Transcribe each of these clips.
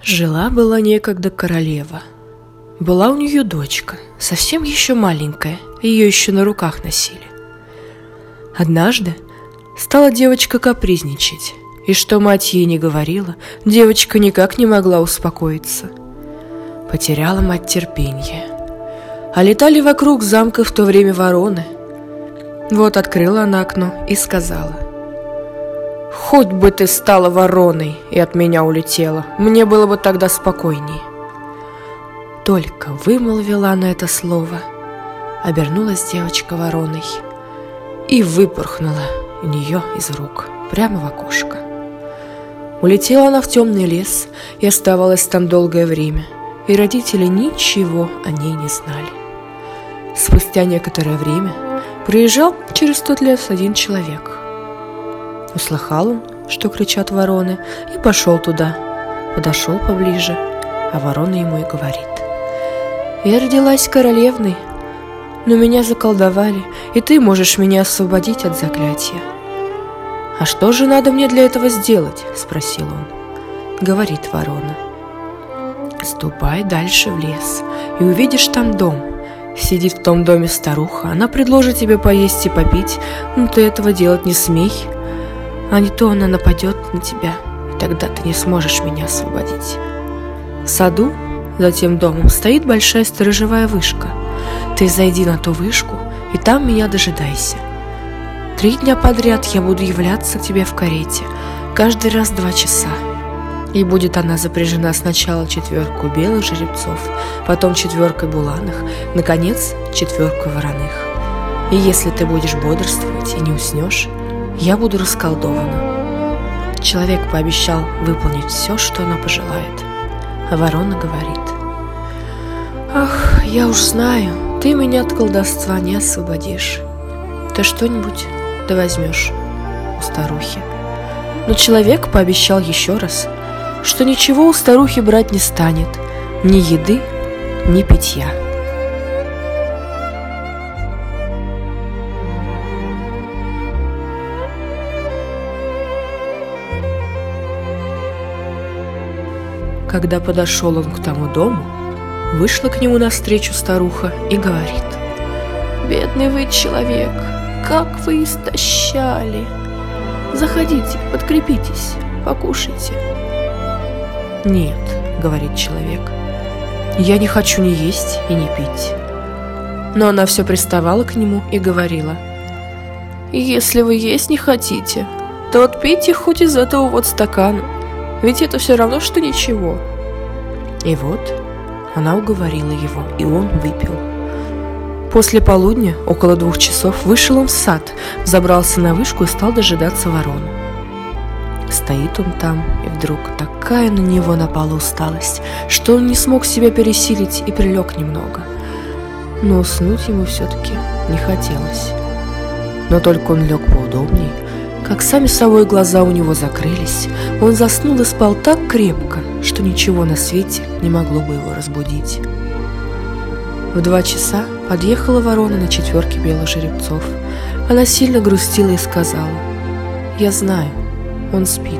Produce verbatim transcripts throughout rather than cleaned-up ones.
Жила-была некогда королева. Была у нее дочка, совсем еще маленькая, ее еще на руках носили. Однажды стала девочка капризничать, и что мать ей не говорила, девочка никак не могла успокоиться. Потеряла мать терпение. А летали вокруг замка в то время вороны. Вот открыла она окно и сказала: «Хоть бы ты стала вороной и от меня улетела, мне было бы тогда спокойней». Только вымолвила она это слово, обернулась девочка вороной и выпорхнула у нее из рук прямо в окошко. Улетела она в темный лес и оставалась там долгое время, и родители ничего о ней не знали. Спустя некоторое время приезжал через тот лес один человек. Услыхал он, что кричат вороны, и пошел туда. Подошел поближе, а ворона ему и говорит: «Я родилась королевной, но меня заколдовали, и ты можешь меня освободить от заклятия». «А что же надо мне для этого сделать?» – спросил он. Говорит ворона: «Ступай дальше в лес, и увидишь там дом. Сидит в том доме старуха, она предложит тебе поесть и попить, но ты этого делать не смей, а не то она нападет на тебя, и тогда ты не сможешь меня освободить. В саду за тем домом стоит большая сторожевая вышка. Ты зайди на ту вышку, и там меня дожидайся. Три дня подряд я буду являться к тебе в карете, каждый раз два часа. И будет она запряжена сначала четверкой белых жеребцов, потом четверкой буланых, наконец четверкой вороных. И если ты будешь бодрствовать и не уснешь, я буду расколдована». Человек пообещал выполнить все, что она пожелает. А ворона говорит: «Ах, я уж знаю, ты меня от колдовства не освободишь. Ты что-нибудь да возьмешь у старухи». Но человек пообещал еще раз, что ничего у старухи брать не станет, ни еды, ни питья. Когда подошел он к тому дому, вышла к нему навстречу старуха и говорит: «Бедный вы человек, как вы истощали! Заходите, подкрепитесь, покушайте». «Нет, — говорит человек, — я не хочу ни есть и ни пить». Но она все приставала к нему и говорила: «Если вы есть не хотите, то вот пейте хоть из этого вот стакана, ведь это все равно, что ничего». И вот она уговорила его, и он выпил. После полудня, около двух часов, вышел он в сад, взобрался на вышку и стал дожидаться ворону. Стоит он там, и вдруг такая на него напала усталость, что он не смог себя пересилить и прилег немного. Но уснуть ему все-таки не хотелось. Но только он лег поудобней, как сами собой глаза у него закрылись, он заснул и спал так крепко, что ничего на свете не могло бы его разбудить. В два часа подъехала ворона на четверке белых жеребцов. Она сильно грустила и сказала: «Я знаю, он спит».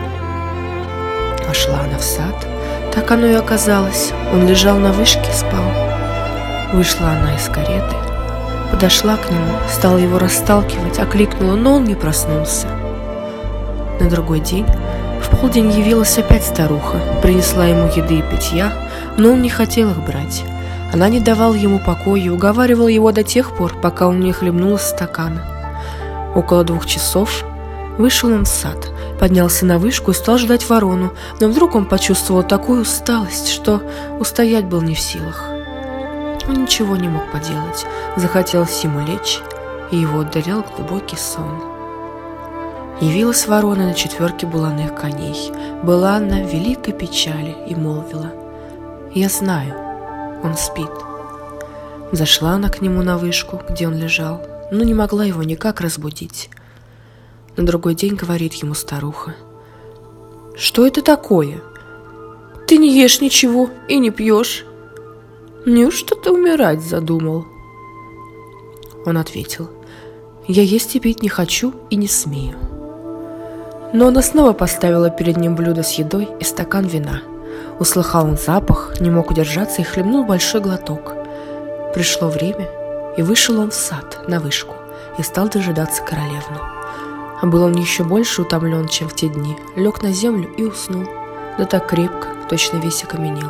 Пошла она в сад, так оно и оказалось, он лежал на вышке и спал. Вышла она из кареты, подошла к нему, стала его расталкивать, окликнула, но он не проснулся. На другой день в полдень явилась опять старуха, принесла ему еды и питья, но он не хотел их брать. Она не давала ему покоя и уговаривала его до тех пор, пока он не хлебнул из стакана. Около двух часов вышел он в сад, поднялся на вышку и стал ждать ворону, но вдруг он почувствовал такую усталость, что устоять был не в силах. Он ничего не мог поделать, захотелось ему лечь, и его одолел глубокий сон. Явилась ворона на четверке буланых коней. Была она в великой печали и молвила: «Я знаю, он спит». Зашла она к нему на вышку, где он лежал, но не могла его никак разбудить. На другой день говорит ему старуха: «Что это такое? Ты не ешь ничего и не пьешь. Неужто ты умирать задумал?» Он ответил: «Я есть и пить не хочу и не смею». Но она снова поставила перед ним блюдо с едой и стакан вина. Услыхал он запах, не мог удержаться и хлебнул большой глоток. Пришло время, и вышел он в сад на вышку и стал дожидаться королевну. А был он еще больше утомлен, чем в те дни, лег на землю и уснул, да так крепко, точно весь окаменел.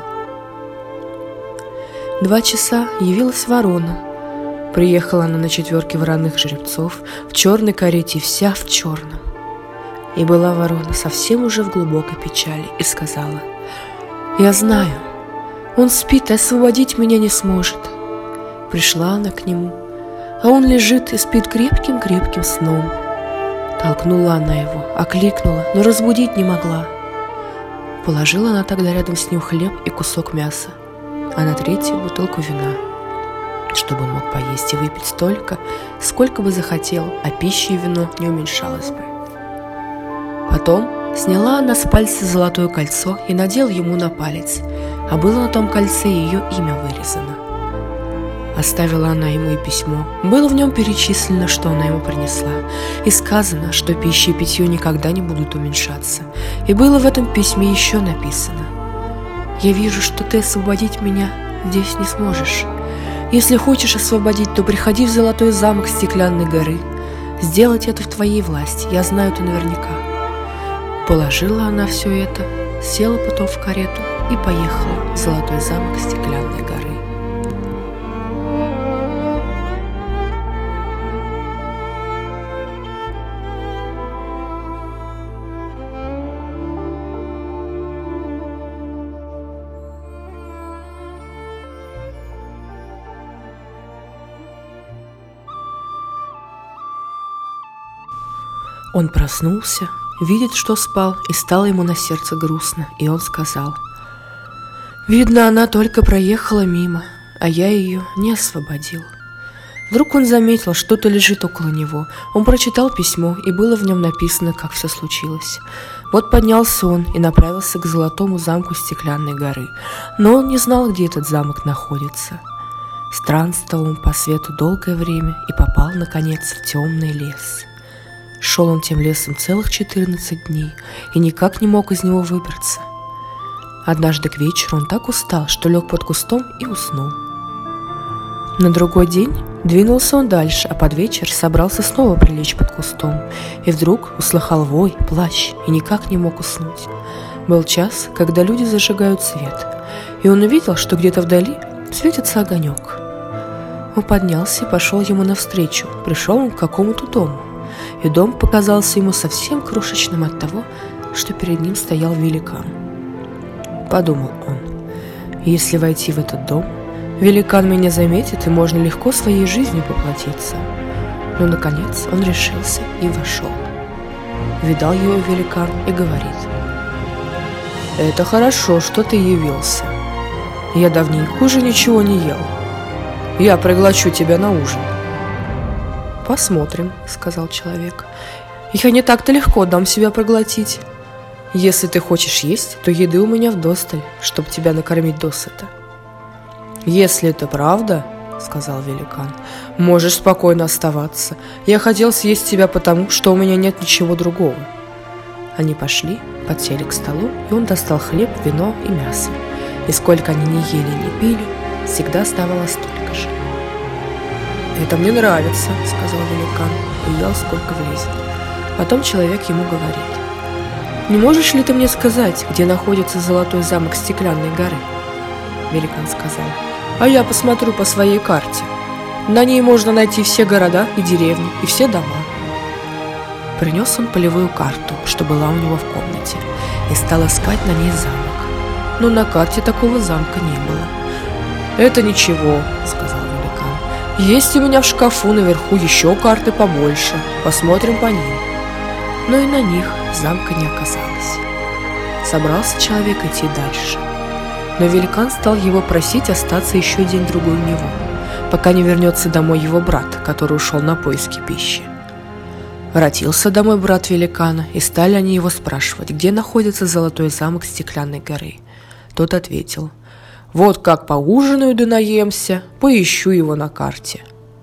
Два часа явилась ворона. Приехала она на четверке вороных жеребцов, в черной карете, вся в черном. И была ворона совсем уже в глубокой печали и сказала: «Я знаю, он спит и освободить меня не сможет». Пришла она к нему, а он лежит и спит крепким-крепким сном. Толкнула она его, окликнула, но разбудить не могла. Положила она тогда рядом с ним хлеб и кусок мяса, а на третью бутылку вина, чтобы он мог поесть и выпить столько, сколько бы захотел, а пища и вино не уменьшалось бы. Потом сняла она с пальца золотое кольцо и надела ему на палец, а было на том кольце ее имя вырезано. Оставила она ему и письмо. Было в нем перечислено, что она ему принесла, и сказано, что пища и питье никогда не будут уменьшаться. И было в этом письме еще написано: «Я вижу, что ты освободить меня здесь не сможешь. Если хочешь освободить, то приходи в золотой замок Стеклянной горы. Сделать это в твоей власти, я знаю это наверняка». Положила она все это, села потом в карету и поехала в золотой замок Стеклянной горы. Он проснулся, видит, что спал, и стало ему на сердце грустно, и он сказал: «Видно, она только проехала мимо, а я ее не освободил». Вдруг он заметил, что-то лежит около него. Он прочитал письмо, и было в нем написано, как все случилось. Вот поднялся он и направился к золотому замку Стеклянной горы, но он не знал, где этот замок находится. Странствовал он по свету долгое время и попал, наконец, в темный лес. Шел он тем лесом целых четырнадцать дней и никак не мог из него выбраться. Однажды к вечеру он так устал, что лег под кустом и уснул. На другой день двинулся он дальше, а под вечер собрался снова прилечь под кустом, и вдруг услыхал вой, плач и никак не мог уснуть. Был час, когда люди зажигают свет, и он увидел, что где-то вдали светится огонек. Он поднялся и пошел ему навстречу. Пришел он к какому-то дому, и дом показался ему совсем крошечным от того, что перед ним стоял великан. Подумал он: если войти в этот дом, великан меня заметит, и можно легко своей жизнью поплатиться. Но, наконец, он решился и вошел. Видал его великан и говорит: «Это хорошо, что ты явился. Я давненько уже ничего не ел. Я приглашу тебя на ужин». «Посмотрим», — сказал человек. «Я не так-то легко дам себя проглотить. Если ты хочешь есть, то еды у меня вдосталь, чтобы тебя накормить досыта». «Если это правда, — сказал великан, — можешь спокойно оставаться. Я хотел съесть тебя потому, что у меня нет ничего другого». Они пошли, подсели к столу, и он достал хлеб, вино и мясо. И сколько они ни ели, ни пили, всегда оставалось столько же. «Это мне нравится, — сказал великан, и ел сколько влезет». Потом человек ему говорит: «Не можешь ли ты мне сказать, где находится золотой замок Стеклянной горы?» Великан сказал: «А я посмотрю по своей карте. На ней можно найти все города и деревни, и все дома». Принес он полевую карту, что была у него в комнате, и стал искать на ней замок. Но на карте такого замка не было. «Это ничего, — сказал великан, — есть у меня в шкафу наверху еще карты побольше, посмотрим по ним». Но и на них замка не оказалось. Собрался человек идти дальше, но великан стал его просить остаться еще день-другой у него, пока не вернется домой его брат, который ушел на поиски пищи. Воротился домой брат великана, и стали они его спрашивать, где находится золотой замок Стеклянной горы. Тот ответил: «Вот как поужинаю да наемся, поищу его на карте».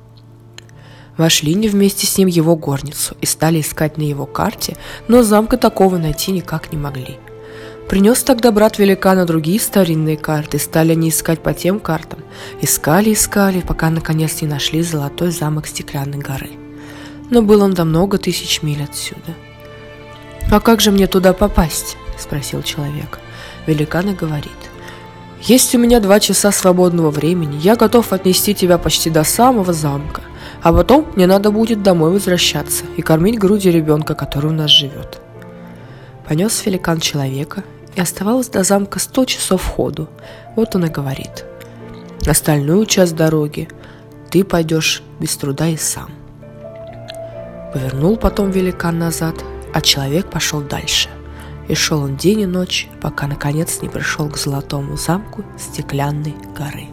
Вошли не вместе с ним его горницу и стали искать на его карте, но замка такого найти никак не могли. Принес тогда брат великана другие старинные карты, стали они искать по тем картам. Искали, искали, пока наконец не нашли золотой замок Стеклянной горы. Но был он до много тысяч миль отсюда. «А как же мне туда попасть?» – спросил человек. Великан и говорит: «Есть у меня два часа свободного времени, я готов отнести тебя почти до самого замка, а потом мне надо будет домой возвращаться и кормить грудью ребенка, который у нас живет». Понес великан человека, и оставалось до замка сто часов ходу. Вот он и говорит: «Остальную часть дороги ты пойдешь без труда и сам». Повернул потом великан назад, а человек пошел дальше. И шел он день и ночь, пока наконец не пришел к золотому замку Стеклянной горы.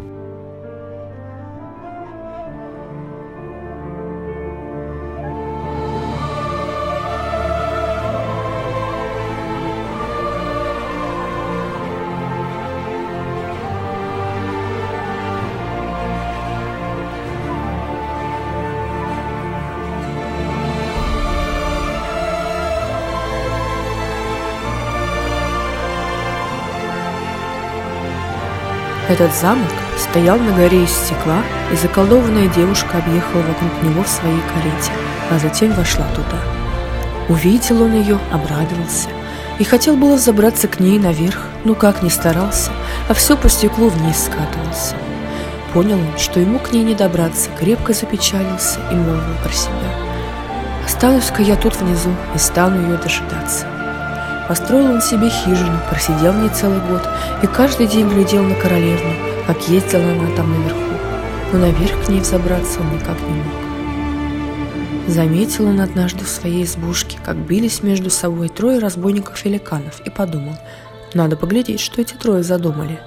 Этот замок стоял на горе из стекла, и заколдованная девушка объехала вокруг него в своей карете, а затем вошла туда. Увидел он ее, обрадовался, и хотел было забраться к ней наверх, но как ни старался, а все по стеклу вниз скатывался. Понял он, что ему к ней не добраться, крепко запечалился и молвил про себя: «Останусь-ка я тут внизу и стану ее дожидаться». Построил он себе хижину, просидел в ней целый год и каждый день глядел на королевну, как ездила она там наверху, но наверх к ней взобраться он никак не мог. Заметил он однажды в своей избушке, как бились между собой трое разбойников-великанов, и подумал: надо поглядеть, что эти трое задумали.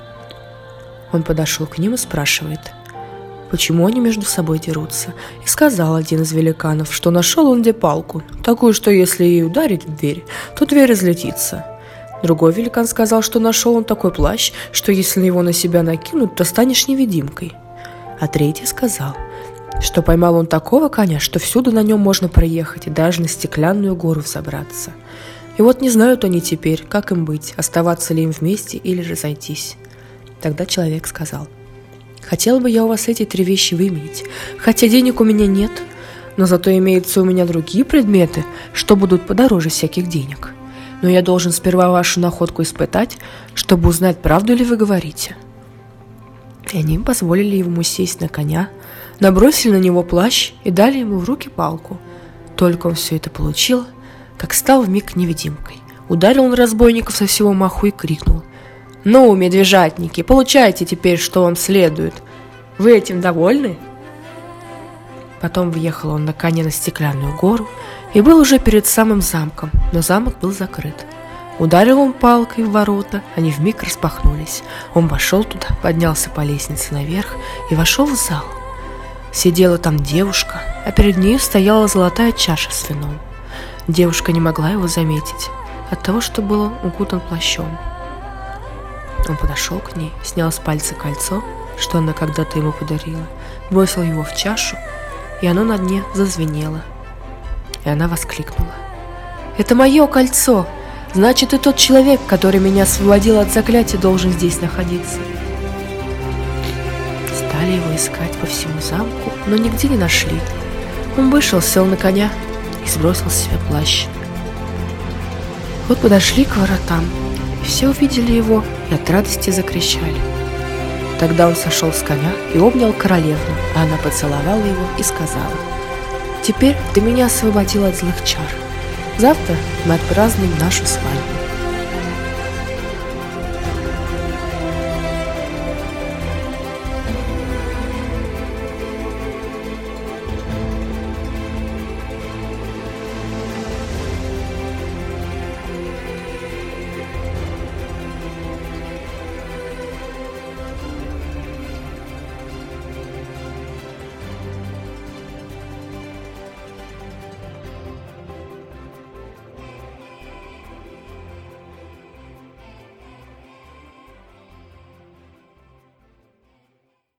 Он подошел к ним и спрашивает, почему они между собой дерутся, и сказал один из великанов, что нашел он где палку, такую, что если ей ударить в дверь, то дверь разлетится. Другой великан сказал, что нашел он такой плащ, что если его на себя накинуть, то станешь невидимкой. А третий сказал, что поймал он такого коня, что всюду на нем можно проехать и даже на Стеклянную гору взобраться. И вот не знают они теперь, как им быть, оставаться ли им вместе или разойтись. Тогда человек сказал: хотел бы я у вас эти три вещи выменить, хотя денег у меня нет, но зато имеются у меня другие предметы, что будут подороже всяких денег. Но я должен сперва вашу находку испытать, чтобы узнать, правду ли вы говорите. И они позволили ему сесть на коня, набросили на него плащ и дали ему в руки палку. Только он все это получил, как стал вмиг невидимкой. Ударил он разбойников со всего маху и крикнул: «Ну, медвежатники, получайте теперь, что вам следует. Вы этим довольны?» Потом въехал он на коне на Стеклянную гору и был уже перед самым замком, но замок был закрыт. Ударил он палкой в ворота, они вмиг распахнулись. Он вошел туда, поднялся по лестнице наверх и вошел в зал. Сидела там девушка, а перед ней стояла золотая чаша с вином. Девушка не могла его заметить от того, что был укутан плащом. Он подошел к ней, снял с пальца кольцо, что она когда-то ему подарила, бросил его в чашу, и оно на дне зазвенело. И она воскликнула: «Это мое кольцо! Значит, и тот человек, который меня освободил от заклятия, должен здесь находиться». Стали его искать по всему замку, но нигде не нашли. Он вышел, сел на коня и сбросил с себя плащ. Вот подошли к воротам, и все увидели его и от радости закричали. Тогда он сошел с коня и обнял королевну, а она поцеловала его и сказала: «Теперь ты меня освободил от злых чар. Завтра мы отпразднуем нашу свадьбу».